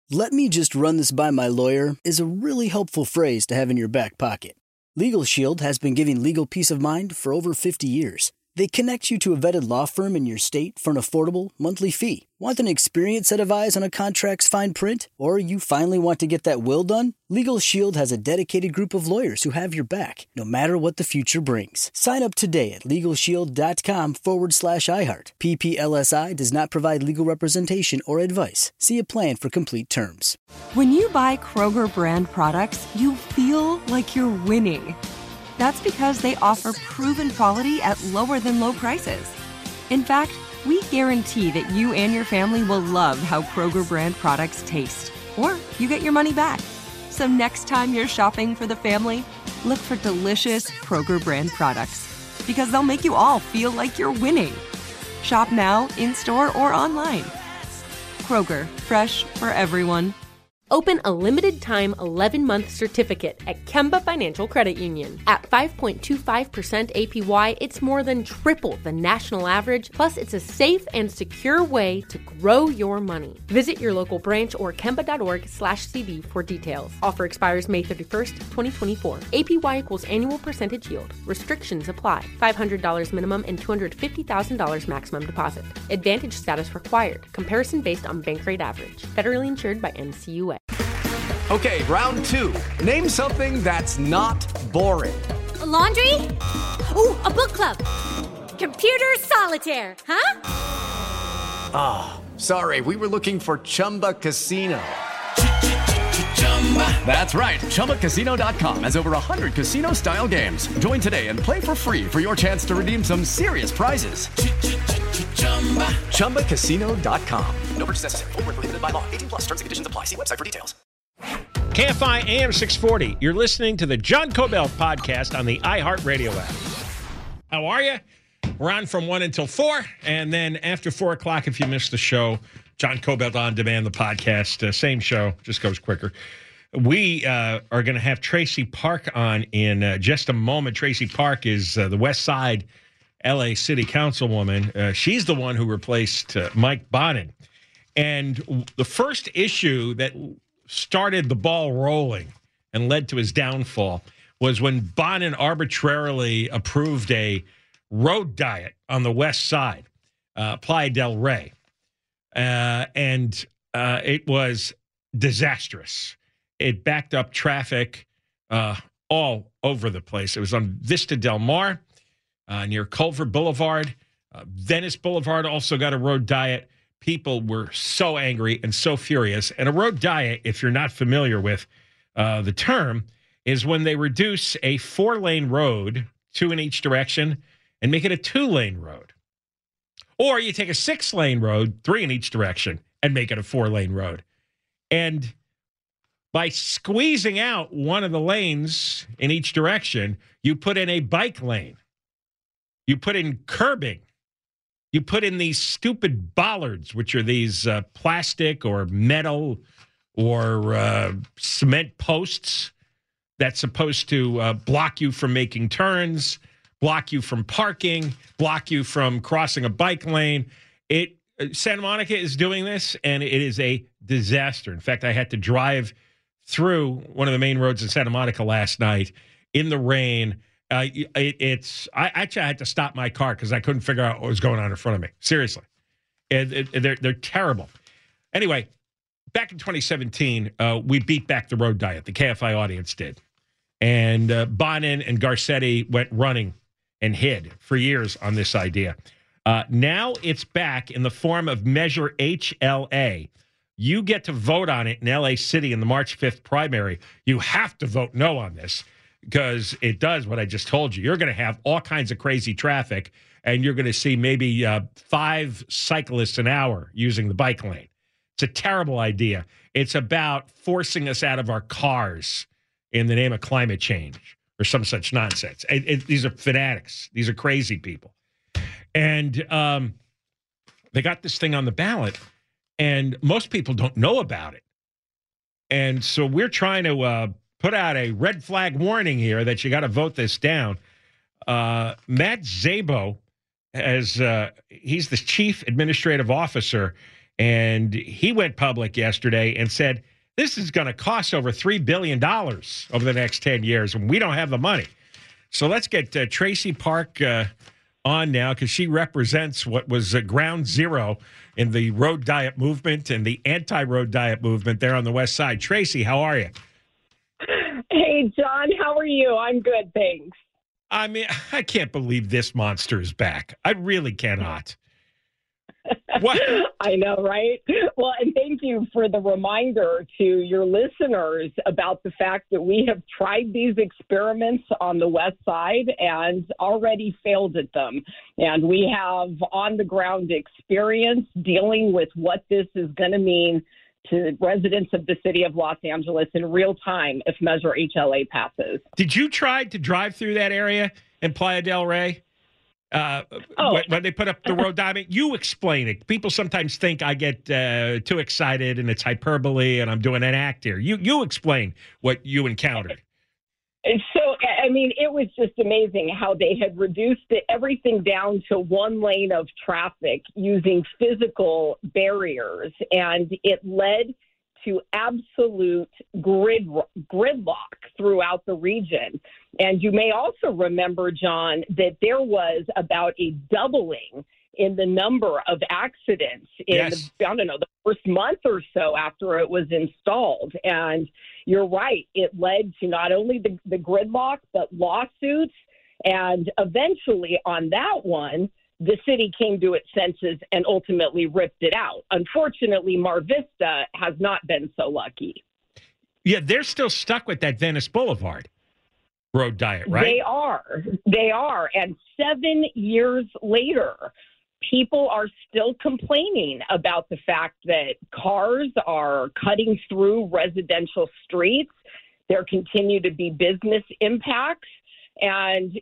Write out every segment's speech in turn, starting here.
"Let me just run this by my lawyer" is a really helpful phrase to have in your back pocket. Legal Shield has been giving legal peace of mind for over 50 years. They connect you to a vetted law firm in your state for an affordable monthly fee. Want an experienced set of eyes on a contract's fine print? Or you finally want to get that will done? Legal Shield has a dedicated group of lawyers who have your back, no matter what the future brings. Sign up today at LegalShield.com/iHeart. PPLSI does not provide legal representation or advice. See a plan for complete terms. When you buy Kroger brand products, you feel like you're winning. That's because they offer proven quality at lower than low prices. In fact, we guarantee that you and your family will love how Kroger brand products taste, or you get your money back. So next time you're shopping for the family, look for delicious Kroger brand products, because they'll make you all feel like you're winning. Shop now, in-store, or online. Kroger, fresh for everyone. Open a limited-time 11-month certificate at Kemba Financial Credit Union. At 5.25% APY, it's more than triple the national average, plus it's a safe and secure way to grow your money. Visit your local branch or kemba.org/cb for details. Offer expires May 31st, 2024. APY equals annual percentage yield. Restrictions apply. $500 minimum and $250,000 maximum deposit. Advantage status required. Comparison based on bank rate average. Federally insured by NCUA. Okay, round two. Name something that's not boring. A laundry? Ooh, a book club. Computer solitaire, huh? Ah, sorry, we were looking for Chumba Casino. That's right, ChumbaCasino.com has over 100 casino-style games. Join today and play for free for your chance to redeem some serious prizes. ChumbaCasino.com. No purchase necessary. Void where prohibited by law. 18+ terms and conditions apply. See website for details. KFI AM 640. You're listening to the John Kobylt podcast on the iHeartRadio app. How are you? We're on from 1 until 4, and then after 4 o'clock, if you missed the show, John Kobylt On Demand, the podcast, same show, just goes quicker. We are going to have Tracy Park on in just a moment. Tracy Park is the West Side LA City Councilwoman. She's the one who replaced Mike Bonin. And the first issue that started the ball rolling and led to his downfall was when Bonin arbitrarily approved a road diet on the West Side, Playa del Rey. And it was disastrous. It backed up traffic all over the place. It was on Vista Del Mar, near Culver Boulevard. Venice Boulevard also got a road diet. People were so angry and so furious. And a road diet, if you're not familiar with the term, is when they reduce a 4-lane road, 2 in each direction, and make it a 2-lane road. Or you take a 6-lane road, 3 in each direction, and make it a 4-lane road. And by squeezing out one of the lanes in each direction, you put in a bike lane. You put in curbing. You put in these stupid bollards, which are these plastic or metal or cement posts that's supposed to block you from making turns, block you from parking, block you from crossing a bike lane. Santa Monica is doing this, and it is a disaster. In fact, I had to drive through one of the main roads in Santa Monica last night in the rain. I actually had to stop my car because I couldn't figure out what was going on in front of me. Seriously. They're terrible. Anyway, back in 2017, we beat back the road diet. The KFI audience did. And Bonin and Garcetti went running and hid for years on this idea. Now it's back in the form of Measure HLA. You get to vote on it in LA City in the March 5th primary. You have to vote no on this, because it does what I just told you. You're going to have all kinds of crazy traffic, and you're going to see maybe 5 cyclists an hour using the bike lane. It's a terrible idea. It's about forcing us out of our cars in the name of climate change or some such nonsense. These are fanatics. These are crazy people. And they got this thing on the ballot, and most people don't know about it. And so we're trying to put out a red flag warning here that you got to vote this down. Matt Szabo, he's the chief administrative officer, And he went public yesterday and said, this is going to cost over $3 billion over the next 10 years, and we don't have the money. So let's get Tracy Park on now, because she represents what was ground zero in the road diet movement and the anti-road diet movement there on the West Side. Tracy, how are you? Hey, John, how are you? I'm good, thanks. I mean, I can't believe this monster is back. I really cannot. What? I know, right? Well, and thank you for the reminder to your listeners about the fact that we have tried these experiments on the West Side and already failed at them. And we have on-the-ground experience dealing with what this is going to mean to residents of the city of Los Angeles in real time if Measure HLA passes. Did you try to drive through that area in Playa del Rey? When they put up the road diamond? You explain it. People sometimes think I get too excited and it's hyperbole and I'm doing an act here. You explain what you encountered. So, I mean, it was just amazing how they had reduced everything down to one lane of traffic using physical barriers, and it led to absolute gridlock throughout the region. And you may also remember, John, that there was about a doubling in the number of accidents in, the first month or so after it was installed. And you're right, it led to not only the gridlock, but lawsuits. And eventually on that one, the city came to its senses and ultimately ripped it out. Unfortunately, Mar Vista has not been so lucky. Yeah, they're still stuck with that Venice Boulevard road diet, right? They are. And 7 years later, people are still complaining about the fact that cars are cutting through residential streets. There continue to be business impacts. And,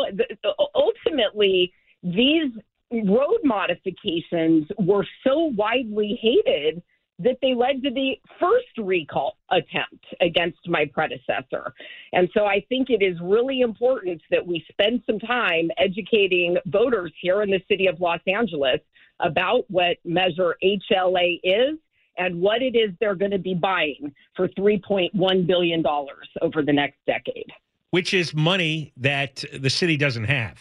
ultimately, these road modifications were so widely hated that they led to the first recall attempt against my predecessor. And so I think it is really important that we spend some time educating voters here in the city of Los Angeles about what Measure HLA is and what it is they're going to be buying for $3.1 billion over the next decade. Which is money that the city doesn't have.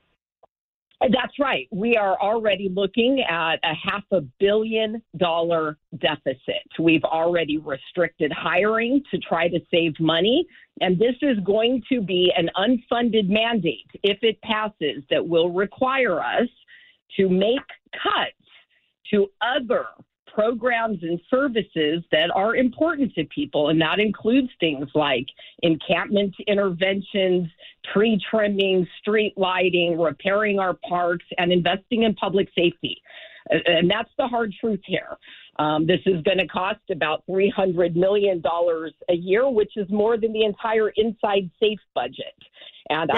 That's right. We are already looking at a $500 million deficit. We've already restricted hiring to try to save money. And this is going to be an unfunded mandate, if it passes, that will require us to make cuts to other programs and services that are important to people. And that includes things like encampment interventions, tree trimming, street lighting, repairing our parks, and investing in public safety. And that's the hard truth here. This is going to cost about $300 million a year, which is more than the entire Inside Safe budget. And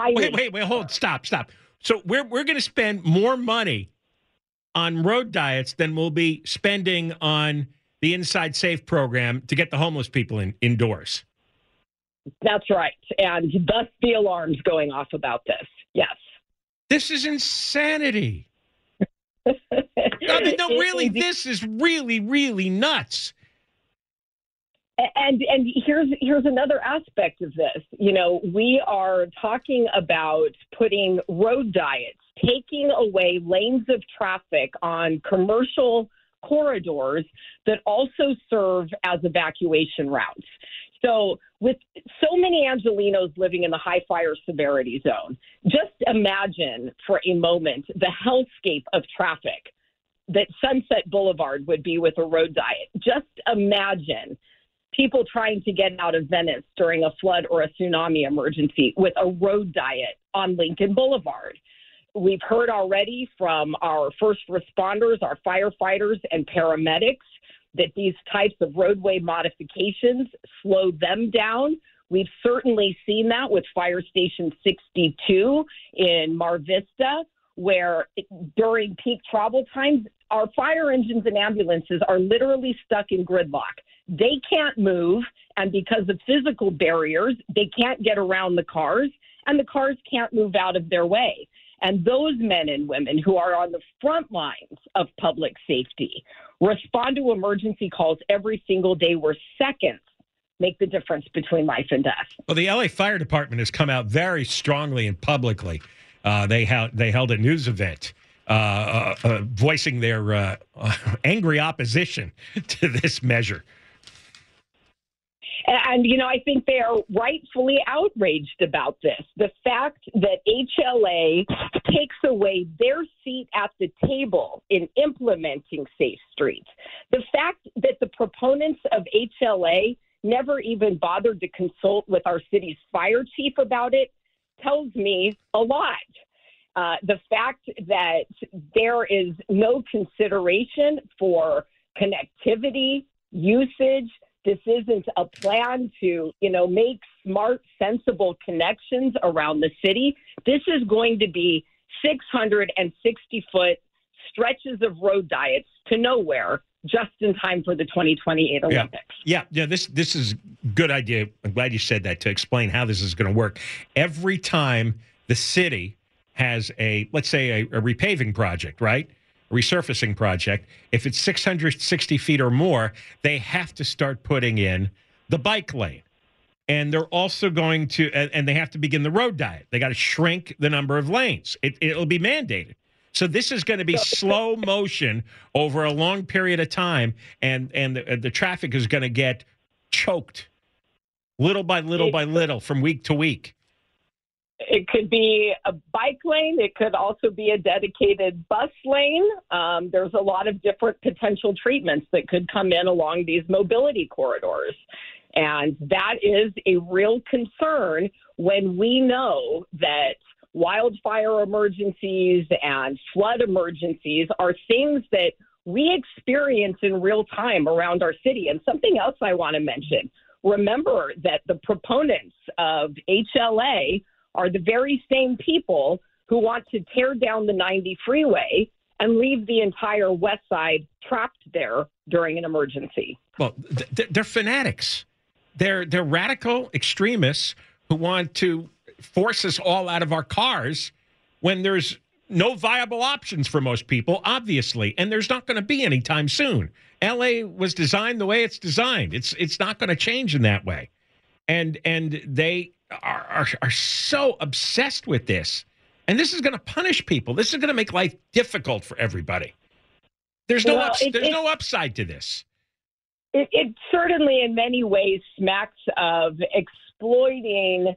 Stop. So we're going to spend more money on road diets than we'll be spending on the Inside Safe program to get the homeless people indoors. That's right. And thus the alarms going off about this. Yes. This is insanity. I mean, no, really, this is really, really nuts. And here's another aspect of this. We are talking about putting road diets, taking away lanes of traffic on commercial corridors that also serve as evacuation routes. So with so many Angelenos living in the high fire severity zone, just imagine for a moment the hellscape of traffic that Sunset Boulevard would be with a road diet. Just imagine people trying to get out of Venice during a flood or a tsunami emergency with a road diet on Lincoln Boulevard. We've heard already from our first responders, our firefighters and paramedics, that these types of roadway modifications slow them down. We've certainly seen that with Fire Station 62 in Mar Vista, where during peak travel times, our fire engines and ambulances are literally stuck in gridlock. They can't move, and because of physical barriers, they can't get around the cars, and the cars can't move out of their way. And those men and women who are on the front lines of public safety respond to emergency calls every single day where seconds make the difference between life and death. Well, the LA Fire Department has come out very strongly and publicly. They held a news event voicing their angry opposition to this measure. And, I think they are rightfully outraged about this. The fact that HLA takes away their seat at the table in implementing Safe Streets. The fact that the proponents of HLA never even bothered to consult with our city's fire chief about it tells me a lot. The fact that there is no consideration for connectivity, usage. This isn't a plan to, make smart, sensible connections around the city. This is going to be 660-foot stretches of road diets to nowhere just in time for the 2028 Olympics. Yeah. This is a good idea. I'm glad you said that to explain how this is going to work. Every time the city has let's say a repaving project, right? Resurfacing project, if it's 660 feet or more, they have to start putting in the bike lane. And they're also going to, and they have to begin the road diet. They got to shrink the number of lanes. It'll be mandated. So this is going to be slow motion over a long period of time, and the traffic is going to get choked little by little from week to week. It could be a bike lane. It could also be a dedicated bus lane. There's a lot of different potential treatments that could come in along these mobility corridors. And that is a real concern when we know that wildfire emergencies and flood emergencies are things that we experience in real time around our city. And something else I want to mention, remember that the proponents of HLA are the very same people who want to tear down the 90 freeway and leave the entire west side trapped there during an emergency. Well, they're fanatics. They're radical extremists who want to force us all out of our cars when there's no viable options for most people, obviously, and there's not going to be anytime soon. LA was designed the way it's designed. It's not going to change in that way. And they are so obsessed with this. And this is going to punish people. This is going to make life difficult for everybody. There's no upside to this. It certainly in many ways smacks of exploiting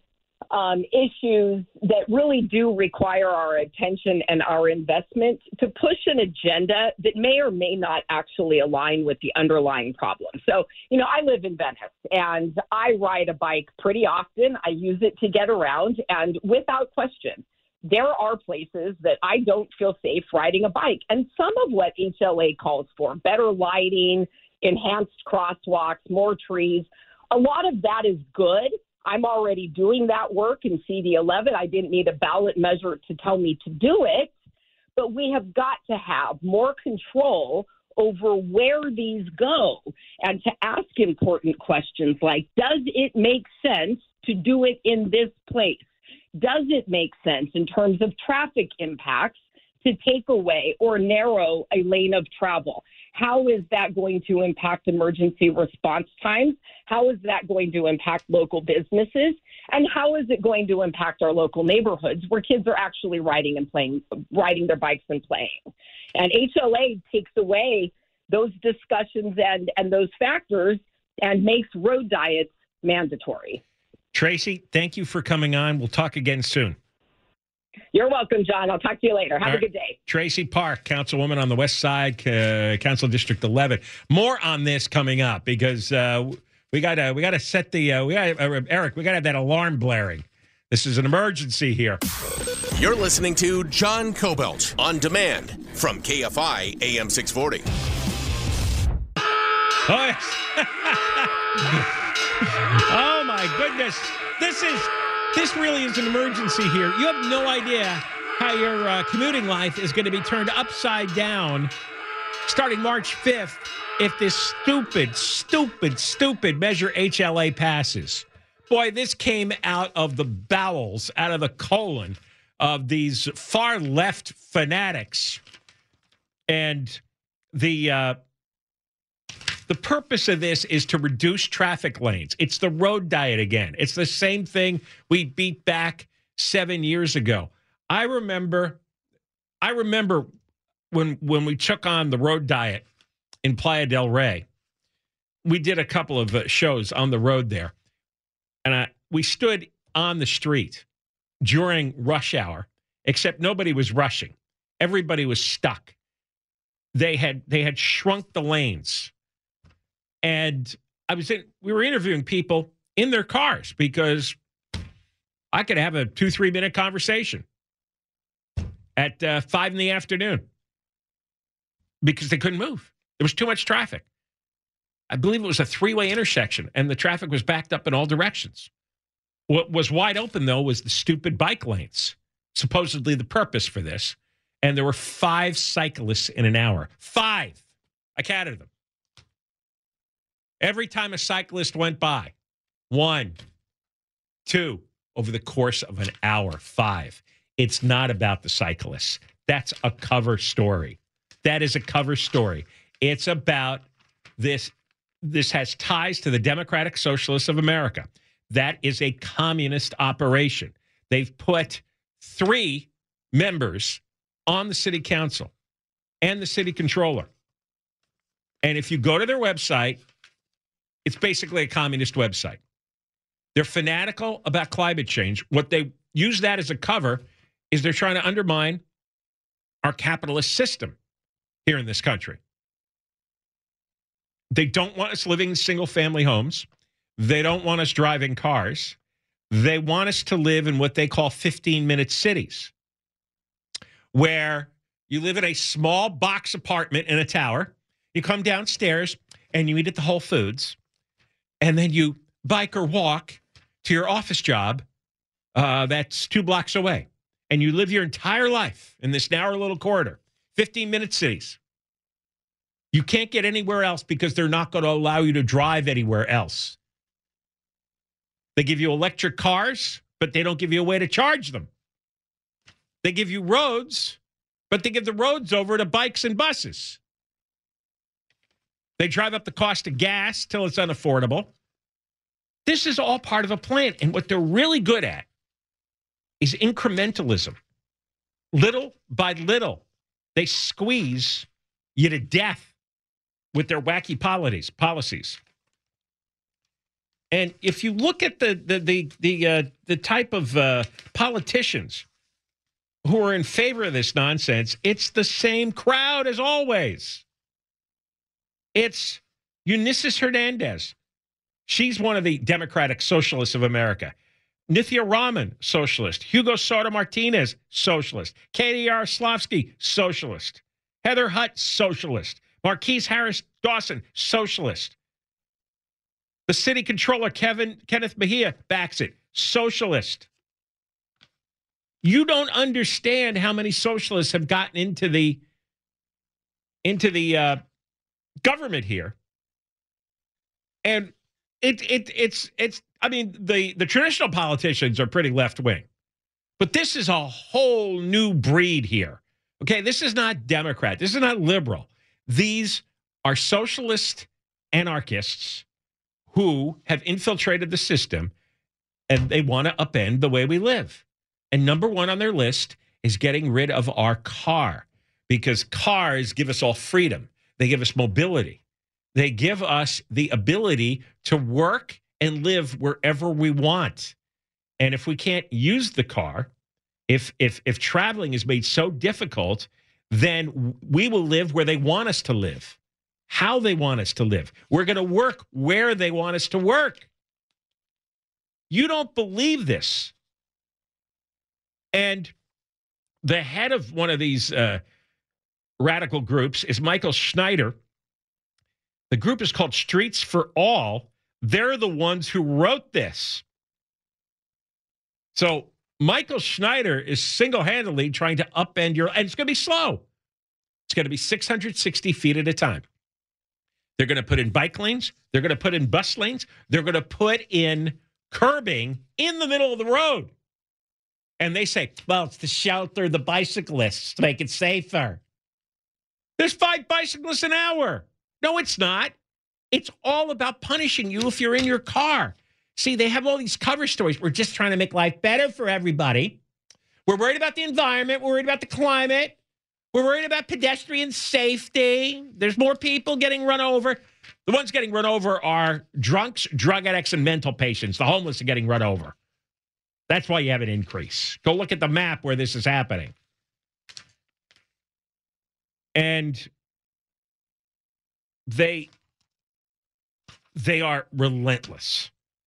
issues that really do require our attention and our investment to push an agenda that may or may not actually align with the underlying problem. So, I live in Venice and I ride a bike pretty often. I use it to get around, and without question, there are places that I don't feel safe riding a bike. And some of what HLA calls for, better lighting, enhanced crosswalks, more trees, a lot of that is good. I'm already doing that work in CD11. I didn't need a ballot measure to tell me to do it, but we have got to have more control over where these go and to ask important questions like, does it make sense to do it in this place? Does it make sense in terms of traffic impacts to take away or narrow a lane of travel? How is that going to impact emergency response times? How is that going to impact local businesses? And how is it going to impact our local neighborhoods where kids are actually riding their bikes and playing? And HLA takes away those discussions and those factors and makes road diets mandatory. Tracy, thank you for coming on. We'll talk again soon. You're welcome, John. I'll talk to you later. Have a good day. Tracy Park, councilwoman on the West Side, Council District 11. More on this coming up because we gotta set the Eric. We gotta have that alarm blaring. This is an emergency here. You're listening to John Cobelt on demand from KFI AM 640. Oh, yes. Oh my goodness! This really is an emergency here. You have no idea how your commuting life is going to be turned upside down starting March 5th if this stupid measure HLA passes. Boy, this came out of the bowels, out of the colon of these far left fanatics. And the purpose of this is to reduce traffic lanes. It's the road diet again. It's the same thing we beat back 7 years ago. I remember when we took on the road diet in Playa del Rey. We did a couple of shows on the road there, and we stood on the street during rush hour, except nobody was rushing. Everybody was stuck. They had shrunk the lanes. And we were interviewing people in their cars because I could have a 2-3 minute conversation at 5 in the afternoon because they couldn't move. There was too much traffic. I believe it was a 3-way intersection, and the traffic was backed up in all directions. What was wide open, though, was the stupid bike lanes, supposedly the purpose for this. And there were 5 cyclists in an hour. 5. I counted them. Every time a cyclist went by, 1, 2, over the course of an hour, 5. It's not about the cyclists. That's a cover story. That is a cover story. It's about this. This has ties to the Democratic Socialists of America. That is a communist operation. They've put 3 members on the city council and the city controller. And if you go to their website, it's basically a communist website. They're fanatical about climate change. What they use that as a cover is they're trying to undermine our capitalist system here in this country. They don't want us living in single-family homes. They don't want us driving cars. They want us to live in what they call 15-minute cities, where you live in a small box apartment in a tower. You come downstairs and you eat at the Whole Foods, and then you bike or walk to your office job that's 2 blocks away. And you live your entire life in this narrow little corridor, 15-minute cities. You can't get anywhere else because they're not going to allow you to drive anywhere else. They give you electric cars, but they don't give you a way to charge them. They give you roads, but they give the roads over to bikes and buses. They drive up the cost of gas till it's unaffordable. This is all part of a plan. And what they're really good at is incrementalism. Little by little, they squeeze you to death with their wacky policies. And if you look at the type of politicians who are in favor of this nonsense, it's the same crowd as always. It's Eunice Hernandez. She's one of the Democratic Socialists of America. Nithya Raman, socialist. Hugo Soto Martinez, socialist. Katie Yaroslavsky, socialist. Heather Hutt, socialist. Marquise Harris Dawson, socialist. The city controller, Kenneth Mejia, backs it, socialist. You don't understand how many socialists have gotten into the government here. And it's I mean, the traditional politicians are pretty left-wing. But this is a whole new breed here. Okay, this is not Democrat. This is not liberal. These are socialist anarchists who have infiltrated the system, and they want to upend the way we live. And number 1 on their list is getting rid of our car, because cars give us all freedom. They give us mobility. They give us the ability to work and live wherever we want. And if we can't use the car, if traveling is made so difficult, then we will live where they want us to live, how they want us to live. We're going to work where they want us to work. You don't believe this. And the head of one of these radical groups is Michael Schneider. The group is called Streets for All. They're the ones who wrote this. So Michael Schneider is single-handedly trying to upend your, and it's going to be slow. It's going to be 660 feet at a time. They're going to put in bike lanes. They're going to put in bus lanes. They're going to put in curbing in the middle of the road. And they say, well, it's to shelter the bicyclists, to make it safer. There's 5 bicyclists an hour. No, it's not. It's all about punishing you if you're in your car. See, they have all these cover stories. We're just trying to make life better for everybody. We're worried about the environment. We're worried about the climate. We're worried about pedestrian safety. There's more people getting run over. The ones getting run over are drunks, drug addicts, and mental patients. The homeless are getting run over. That's why you have an increase. Go look at the map where this is happening. And they are relentless.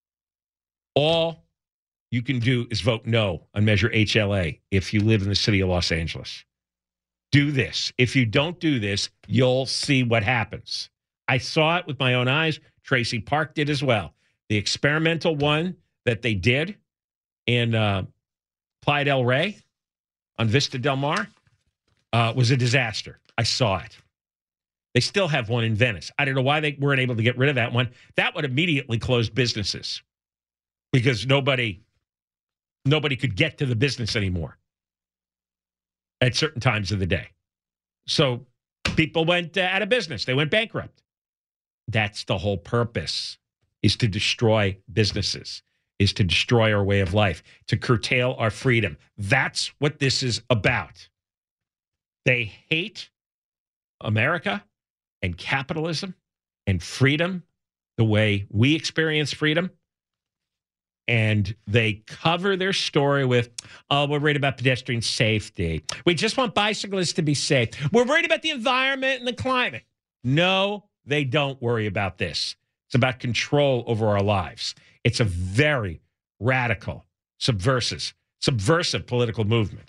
All you can do is vote no on Measure HLA if you live in the city of Los Angeles. Do this. If you don't do this, you'll see what happens. I saw it with my own eyes. Tracy Park did as well. The experimental one that they did in Playa del Rey on Vista Del Mar was a disaster. I saw it. They still have one in Venice. I don't know why they weren't able to get rid of that one. That would immediately close businesses because nobody could get to the business anymore at certain times of the day. So people went out of business. They went bankrupt. That's the whole purpose, is to destroy businesses, is to destroy our way of life, to curtail our freedom. That's what this is about. They hate America and capitalism and freedom the way we experience freedom. And they cover their story with, oh, we're worried about pedestrian safety. We just want bicyclists to be safe. We're worried about the environment and the climate. No, they don't worry about this. It's about control over our lives. It's a very radical, subversive political movement.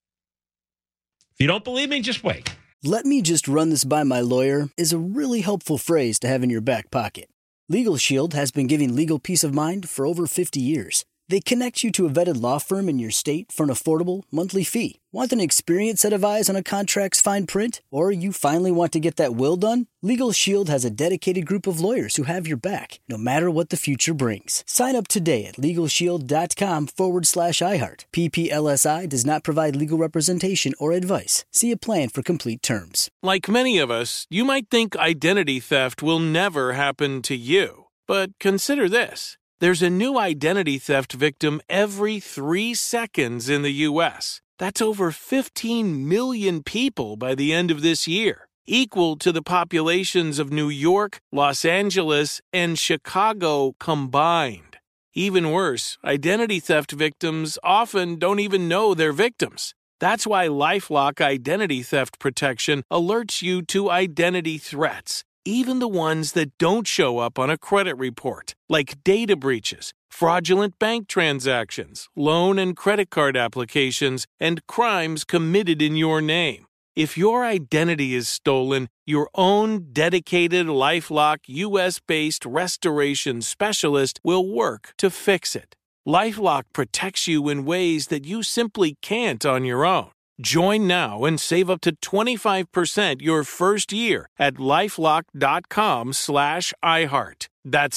If you don't believe me, just wait. Let me just run this by my lawyer is a really helpful phrase to have in your back pocket. Legal Shield has been giving legal peace of mind for over 50 years. They connect you to a vetted law firm in your state for an affordable monthly fee. Want an experienced set of eyes on a contract's fine print? Or you finally want to get that will done? Legal Shield has a dedicated group of lawyers who have your back, no matter what the future brings. Sign up today at LegalShield.com/iHeart. PPLSI does not provide legal representation or advice. See a plan for complete terms. Like many of us, you might think identity theft will never happen to you. But consider this. There's a new identity theft victim every 3 seconds in the U.S. That's over 15 million people by the end of this year, equal to the populations of New York, Los Angeles, and Chicago combined. Even worse, identity theft victims often don't even know they're victims. That's why LifeLock Identity Theft Protection alerts you to identity threats, even the ones that don't show up on a credit report, like data breaches, fraudulent bank transactions, loan and credit card applications, and crimes committed in your name. If your identity is stolen, your own dedicated LifeLock U.S.-based restoration specialist will work to fix it. LifeLock protects you in ways that you simply can't on your own. Join now and save up to 25% your first year at LifeLock.com/iHeart. That's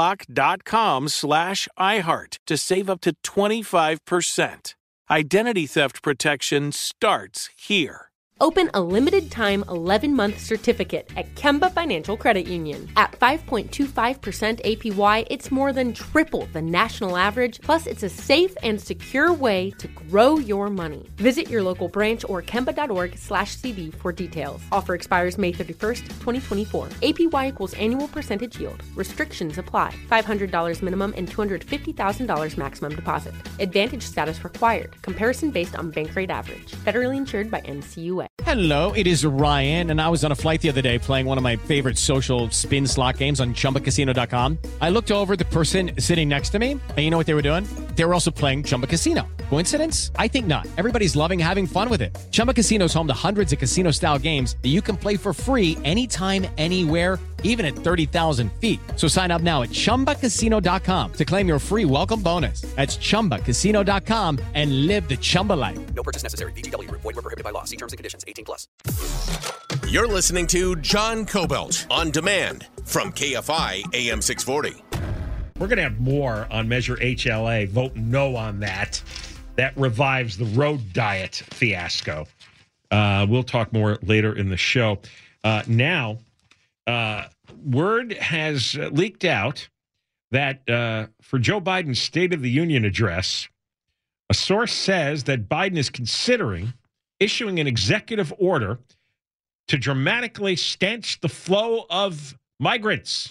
LifeLock.com/iHeart to save up to 25%. Identity theft protection starts here. Open a limited-time 11-month certificate at Kemba Financial Credit Union. At 5.25% APY, it's more than triple the national average, plus it's a safe and secure way to grow your money. Visit your local branch or kemba.org/cd for details. Offer expires May 31st, 2024. APY equals annual percentage yield. Restrictions apply. $500 minimum and $250,000 maximum deposit. Advantage status required. Comparison based on bank rate average. Federally insured by NCUA. Hello, it is Ryan, and I was on a flight the other day playing one of my favorite social spin slot games on ChumbaCasino.com. I looked over at the person sitting next to me, and you know what they were doing? They were also playing Chumba Casino. Coincidence? I think not. Everybody's loving having fun with it. Chumba Casino is home to hundreds of casino-style games that you can play for free anytime, anywhere, even at 30,000 feet. So sign up now at ChumbaCasino.com to claim your free welcome bonus. That's ChumbaCasino.com and live the Chumba life. No purchase necessary. VGW. Void where prohibited by law. See terms and conditions. 18+. You're listening to John Kobylt on demand from KFI AM 640. We're going to have more on Measure HLA. Vote no on that. that revives the road diet fiasco. We'll talk more later in the show. Now, word has leaked out that for Joe Biden's State of the Union address, a source says that Biden is considering issuing an executive order to dramatically stanch the flow of migrants.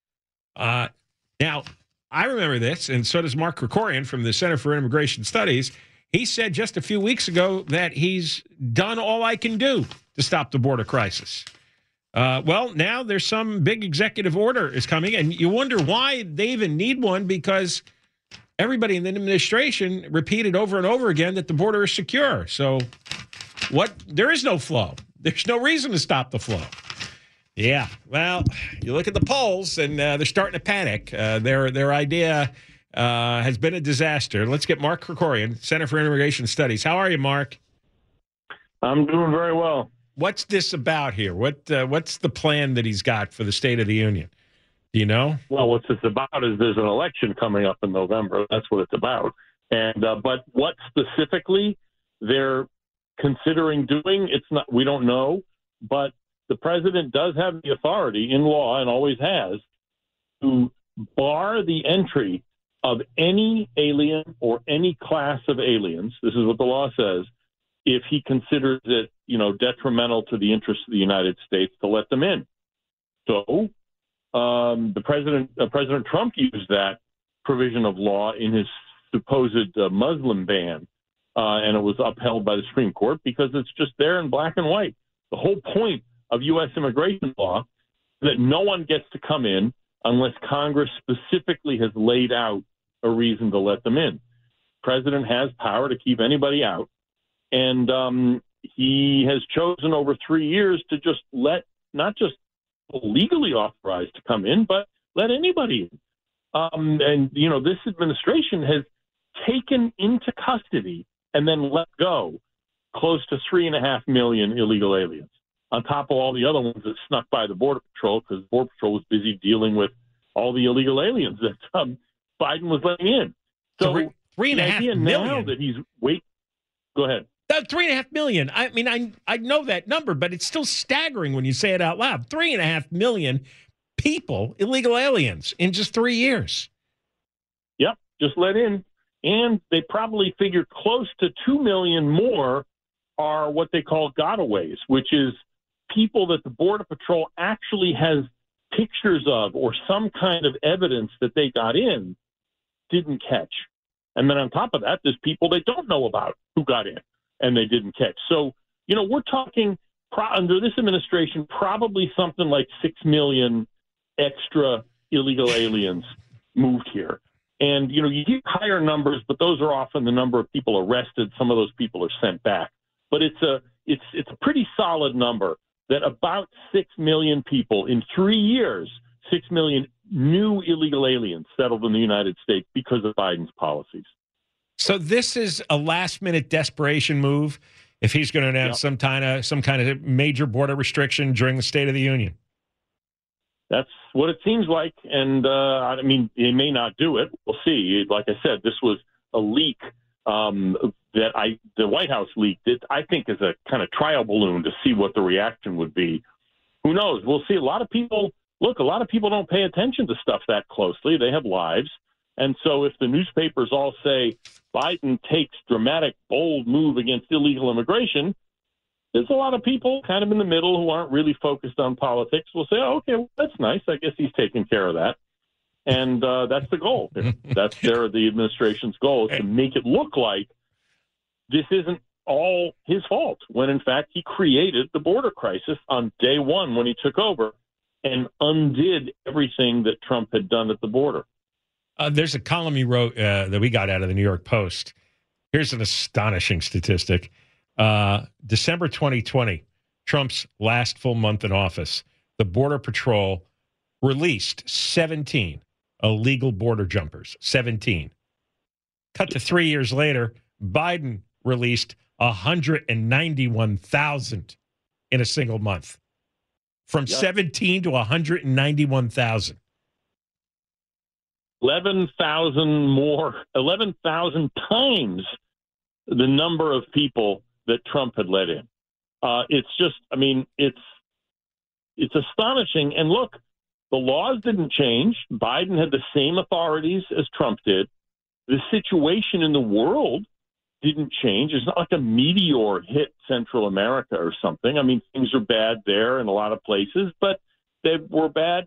Now, I remember this, and so does Mark Krikorian from the Center for Immigration Studies. He said just a few weeks ago that he's done all I can do to stop the border crisis. Well, now there's some big executive order is coming, and you wonder why they even need one, because everybody in the administration repeated over and over again that the border is secure. So there is no flow. There's no reason to stop the flow. Yeah, well, you look at the polls, and they're starting to panic. Their idea has been a disaster. Let's get Mark Krikorian, Center for Immigration Studies. How are you, Mark? I'm doing very well. What's this about here? What's the plan that he's got for the State of the Union? Do you know? Well, what it's about is there's an election coming up in November. That's what it's about. And but what specifically they're considering doing, we don't know. But the president does have the authority in law, and always has, to bar the entry of any alien or any class of aliens. This is what the law says. If he considers it, detrimental to the interests of the United States, to let them in. So President Trump used that provision of law in his supposed Muslim ban, and it was upheld by the Supreme Court because it's just there in black and white. The whole point of U.S. immigration law is that no one gets to come in unless Congress specifically has laid out a reason to let them in. The president has power to keep anybody out, and he has chosen over 3 years to just let not just legally authorized to come in, but let anybody in. This administration has taken into custody and then let go close to 3.5 million illegal aliens, on top of all the other ones that snuck by the Border Patrol, because the Border Patrol was busy dealing with all the illegal aliens that Biden was letting in. So 3.5 million. Now that he's go ahead. 3.5 million. I mean, I know that number, but it's still staggering when you say it out loud. 3.5 million people, illegal aliens, in just 3 years. Yep, just let in. And they probably figure close to 2 million more are what they call gotaways, which is people that the Border Patrol actually has pictures of or some kind of evidence that they got in, didn't catch. And then on top of that, there's people they don't know about who got in and they didn't catch. So, we're talking under this administration, probably something like 6 million extra illegal aliens moved here. And, you get higher numbers, but those are often the number of people arrested. Some of those people are sent back. But it's a pretty solid number that about 6 million people in 3 years, 6 million new illegal aliens settled in the United States because of Biden's policies. So this is a last-minute desperation move if he's going to announce some kind of major border restriction during the State of the Union. That's what it seems like, and he may not do it. We'll see. Like I said, this was a leak that the White House leaked. It, I think, is a kind of trial balloon to see what the reaction would be. Who knows? We'll see. A lot of people don't pay attention to stuff that closely. They have lives. And so if the newspapers all say Biden takes dramatic, bold move against illegal immigration, there's a lot of people kind of in the middle who aren't really focused on politics will say, oh, okay, well, that's nice. I guess he's taking care of that. And that's the goal. That's the administration's goal, is to make it look like this isn't all his fault, when in fact he created the border crisis on day one when he took over and undid everything that Trump had done at the border. There's a column you wrote that we got out of the New York Post. Here's an astonishing statistic. December 2020, Trump's last full month in office, the Border Patrol released 17 illegal border jumpers. 17. Cut to 3 years later, Biden released 191,000 in a single month. From 17 to 191,000. 11,000 times the number of people that Trump had let in. It's just, I mean, it's astonishing. And look, the laws didn't change. Biden had the same authorities as Trump did. The situation in the world didn't change. It's not like a meteor hit Central America or something. I mean, things are bad there in a lot of places, but they were bad,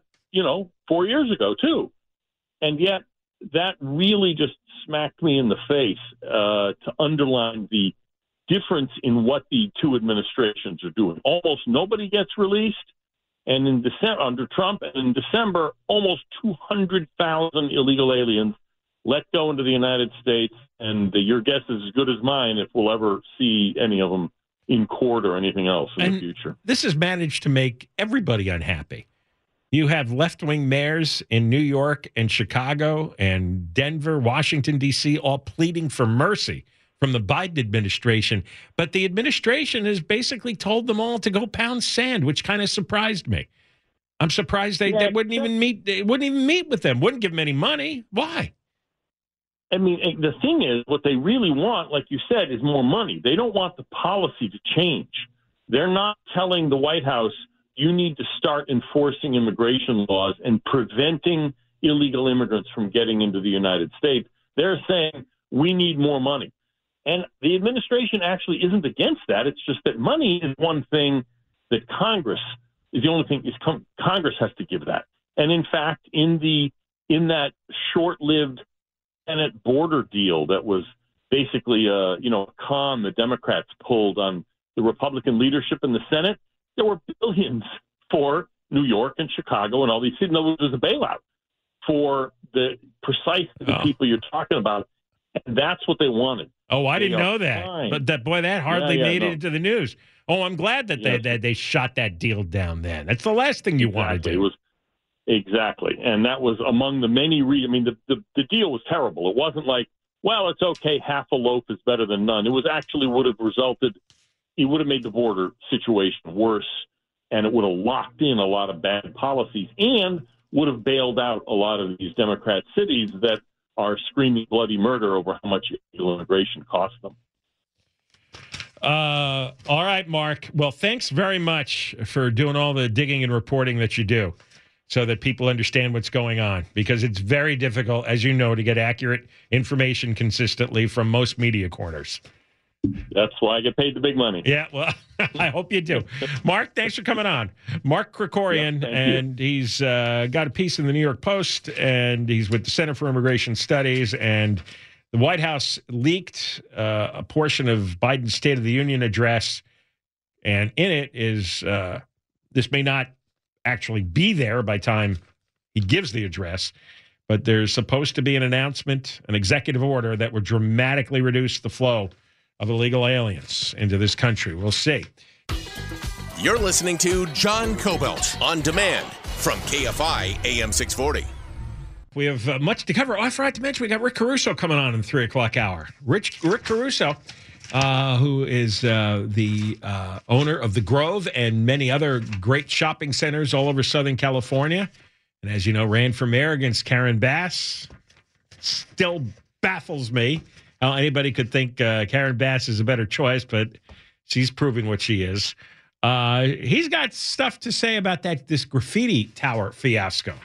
4 years ago too. And yet that really just smacked me in the face to underline the difference in what the two administrations are doing. Almost nobody gets released. And in December, under Trump, and in December, almost 200,000 illegal aliens let go into the United States, and your guess is as good as mine if we'll ever see any of them in court or anything else in the future. This has managed to make everybody unhappy. You have left-wing mayors in New York and Chicago and Denver, Washington, D.C., all pleading for mercy from the Biden administration. But the administration has basically told them all to go pound sand, which kind of surprised me. I'm surprised they wouldn't even meet. They wouldn't even meet with them. Wouldn't give them any money. Why? I mean, the thing is, what they really want, like you said, is more money. They don't want the policy to change. They're not telling the White House, you need to start enforcing immigration laws and preventing illegal immigrants from getting into the United States. They're saying, we need more money. And the administration actually isn't against that. It's just that money is one thing that Congress is the only thing Congress has to give that. And in fact, in that short-lived Senate border deal that was basically a con the Democrats pulled on the Republican leadership in the Senate, there were billions for New York and Chicago and all these cities. In other words, there's a bailout for the people you're talking about. And that's what they wanted. Oh, I didn't know that. Fine. But that hardly made it into the news. Oh, I'm glad that they shot that deal down then. That's the last thing you want to do. Exactly. And that was among the many reasons. I mean, the deal was terrible. It wasn't like, well, it's okay, half a loaf is better than none. It was actually would have made the border situation worse, and it would have locked in a lot of bad policies and would have bailed out a lot of these Democrat cities that are screaming bloody murder over how much illegal immigration costs them. All right, Mark. Well, thanks very much for doing all the digging and reporting that you do so that people understand what's going on, because it's very difficult, as you know, to get accurate information consistently from most media corners. That's why I get paid the big money. Yeah, well, I hope you do. Mark, thanks for coming on. Mark Krikorian, and he's got a piece in the New York Post, and he's with the Center for Immigration Studies, and the White House leaked a portion of Biden's State of the Union address, and in it is, this may not actually be there by the time he gives the address, but there's supposed to be an announcement, an executive order that would dramatically reduce the flow of illegal aliens into this country. We'll see. You're listening to John Kobylt on demand from KFI AM 640. We have much to cover. Oh, I forgot to mention we got Rick Caruso coming on in the 3 o'clock hour. Rick Caruso, who is the owner of The Grove and many other great shopping centers all over Southern California. And as you know, ran for mayor against Karen Bass. Still baffles me how anybody could think Karen Bass is a better choice, but she's proving what she is. He's got stuff to say about this graffiti tower fiasco.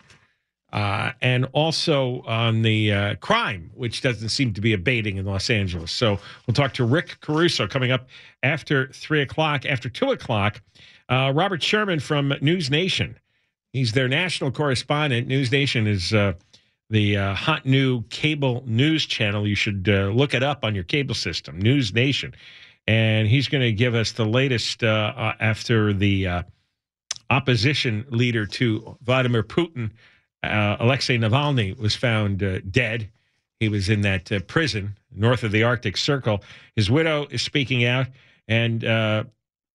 And also on the crime, which doesn't seem to be abating in Los Angeles. So we'll talk to Rick Caruso coming up after 3 o'clock. After 2 o'clock, Robert Sherman from News Nation. He's their national correspondent. News Nation is the hot new cable news channel. You should look it up on your cable system, News Nation. And he's going to give us the latest after the opposition leader to Vladimir Putin, Alexei Navalny, was found dead. He was in that prison north of the Arctic Circle. His widow is speaking out, and the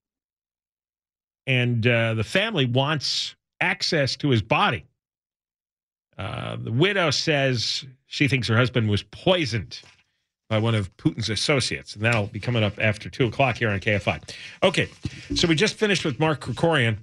family wants access to his body. The widow says she thinks her husband was poisoned by one of Putin's associates, and that'll be coming up after 2 o'clock here on KFI. Okay, so we just finished with Mark Krikorian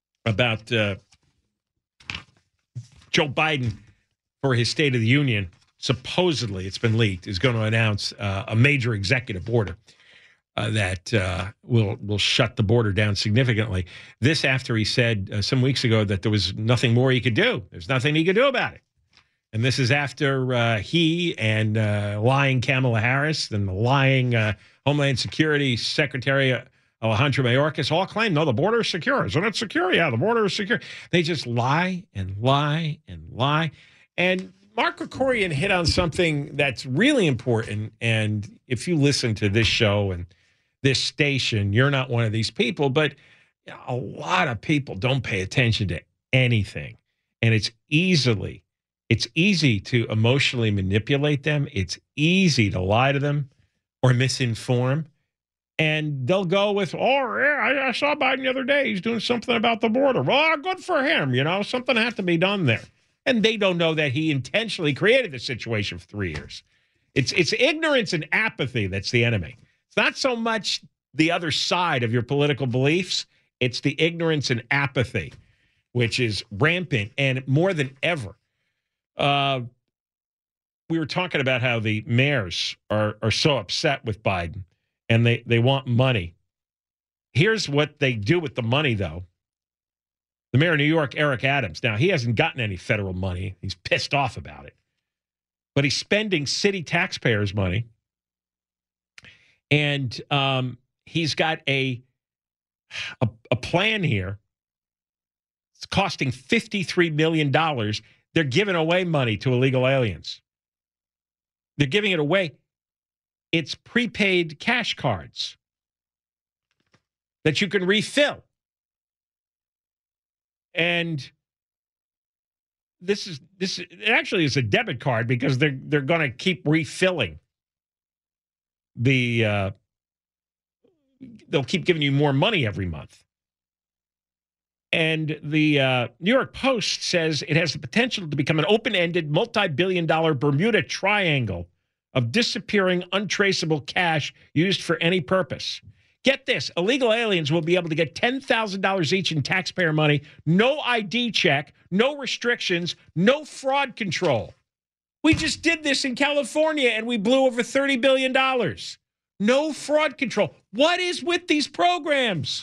about Joe Biden for his State of the Union supposedly, it's been leaked, is going to announce a major executive order that will shut the border down significantly. This after he said some weeks ago that there was nothing more he could do. There's nothing he could do about it. And this is after he and lying Kamala Harris and the lying Homeland Security Secretary Alejandro Mayorkas all claim, no, the border is secure. Isn't it secure? Yeah, the border is secure. They just lie and lie and lie. And Mark Krikorian hit on something that's really important. And if you listen to this show and this station, you're not one of these people, but a lot of people don't pay attention to anything. And it's easy to emotionally manipulate them. It's easy to lie to them or misinform. And they'll go with, oh, yeah, I saw Biden the other day. He's doing something about the border. Well, good for him. Something had to be done there. And they don't know that he intentionally created the situation for 3 years. It's ignorance and apathy that's the enemy. It's not so much the other side of your political beliefs. It's the ignorance and apathy, which is rampant and more than ever. We were talking about how the mayors are so upset with Biden and they want money. Here's what they do with the money, though. The mayor of New York, Eric Adams. Now, he hasn't gotten any federal money. He's pissed off about it. But he's spending city taxpayers' money. And he's got a plan here. It's costing $53 million. They're giving away money to illegal aliens. They're giving it away. It's prepaid cash cards that you can refill. And it actually is a debit card because they're going to keep refilling they'll keep giving you more money every month. And the New York Post says it has the potential to become an open-ended, multi-billion-dollar Bermuda Triangle of disappearing, untraceable cash used for any purpose. Get this, illegal aliens will be able to get $10,000 each in taxpayer money, no ID check, no restrictions, no fraud control. We just did this in California and we blew over $30 billion. No fraud control. What is with these programs?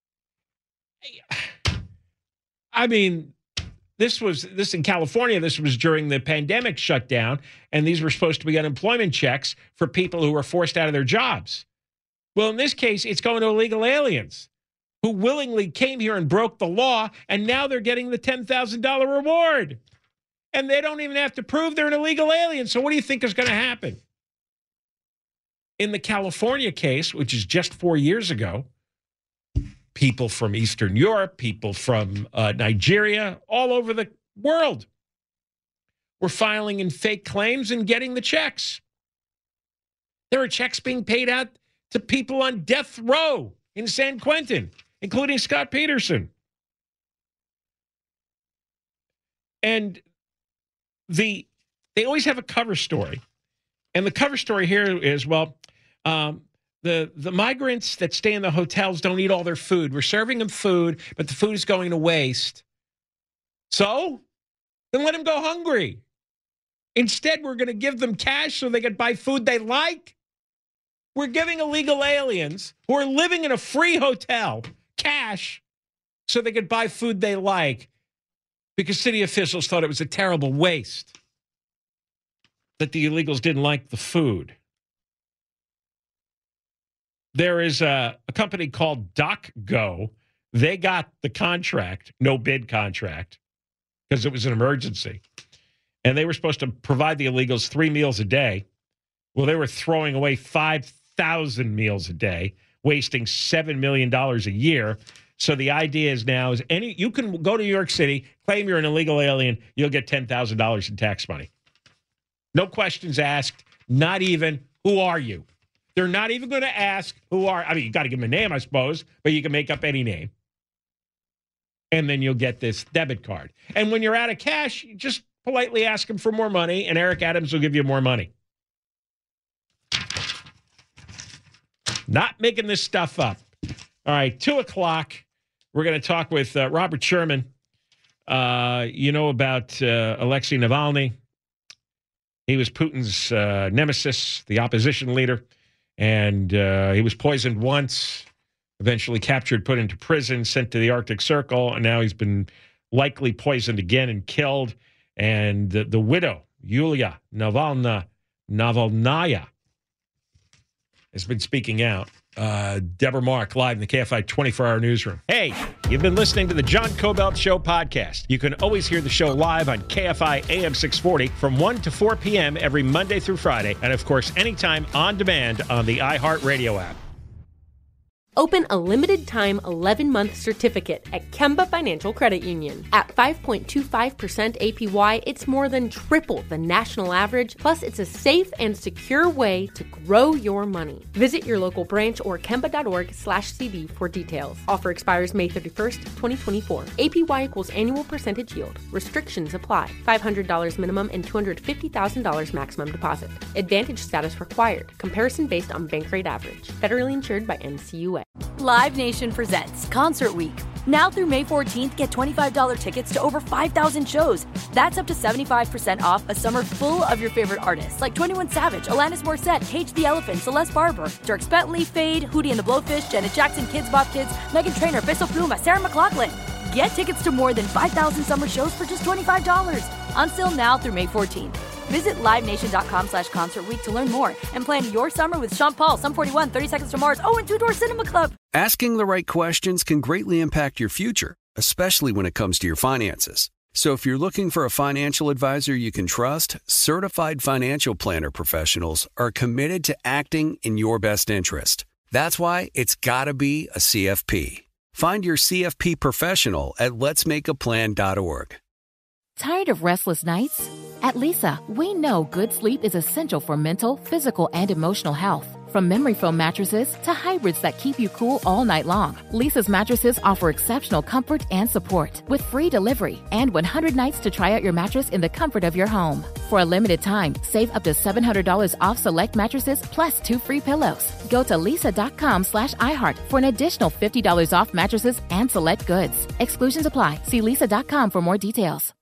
I mean, this in California, this was during the pandemic shutdown, and these were supposed to be unemployment checks for people who were forced out of their jobs. Well, in this case, it's going to illegal aliens who willingly came here and broke the law, and now they're getting the $10,000 reward. And they don't even have to prove they're an illegal alien. So what do you think is going to happen? In the California case, which is just 4 years ago, people from Eastern Europe, people from Nigeria, all over the world were filing in fake claims and getting the checks. There were checks being paid out to people on death row in San Quentin, including Scott Peterson. And they always have a cover story. And the cover story here is, well, the migrants that stay in the hotels don't eat all their food. We're serving them food, but the food is going to waste. So then let them go hungry. Instead, we're going to give them cash so they can buy food they like. We're giving illegal aliens who are living in a free hotel cash so they could buy food they like because city officials thought it was a terrible waste that the illegals didn't like the food. There is a company called DocGo. They got the contract, no bid contract, because it was an emergency. And they were supposed to provide the illegals 3 meals a day. Well, they were throwing away 5,000 meals a day, wasting $7 million a year. So the idea is now is you can go to New York City, claim you're an illegal alien, you'll get $10,000 in tax money. No questions asked, not even, who are you? They're not even going to ask who are, I mean, you got to give them a name, I suppose, but you can make up any name. And then you'll get this debit card. And when you're out of cash, you just politely ask them for more money, and Eric Adams will give you more money. Not making this stuff up. All right, 2 o'clock, we're going to talk with Robert Sherman. You know about Alexei Navalny. He was Putin's nemesis, the opposition leader, and he was poisoned once, eventually captured, put into prison, sent to the Arctic Circle, and now he's been likely poisoned again and killed. And the widow, Yulia Navalnaya, has been speaking out. Deborah Mark, live in the KFI 24-hour newsroom. Hey, you've been listening to the John Cobelt Show podcast. You can always hear the show live on KFI AM 640 from 1 to 4 p.m. every Monday through Friday. And, of course, anytime on demand on the iHeartRadio app. Open a limited-time 11-month certificate at Kemba Financial Credit Union. At 5.25% APY, it's more than triple the national average, plus it's a safe and secure way to grow your money. Visit your local branch or kemba.org/cb for details. Offer expires May 31st, 2024. APY equals annual percentage yield. Restrictions apply. $500 minimum and $250,000 maximum deposit. Advantage status required. Comparison based on bank rate average. Federally insured by NCUA. Live Nation presents Concert Week. Now through May 14th, get $25 tickets to over 5,000 shows. That's up to 75% off a summer full of your favorite artists like 21 Savage, Alanis Morissette, Cage the Elephant, Celeste Barber, Dierks Bentley, Fade, Hootie and the Blowfish, Janet Jackson, Kidz Bop Kids, Meghan Trainor, Peso Pluma, Sarah McLachlan. Get tickets to more than 5,000 summer shows for just $25. Until now through May 14th. Visit LiveNation.com/Concert Week to learn more and plan your summer with Sean Paul, Sum 41, 30 Seconds to Mars, and Two Door Cinema Club. Asking the right questions can greatly impact your future, especially when it comes to your finances. So if you're looking for a financial advisor you can trust, certified financial planner professionals are committed to acting in your best interest. That's why it's got to be a CFP. Find your CFP professional at letsmakeaplan.org. Tired of restless nights? At Leesa, we know good sleep is essential for mental, physical, and emotional health. From memory foam mattresses to hybrids that keep you cool all night long, Leesa's mattresses offer exceptional comfort and support with free delivery and 100 nights to try out your mattress in the comfort of your home. For a limited time, save up to $700 off select mattresses plus 2 free pillows. Go to Leesa.com/iHeart for an additional $50 off mattresses and select goods. Exclusions apply. See Leesa.com for more details.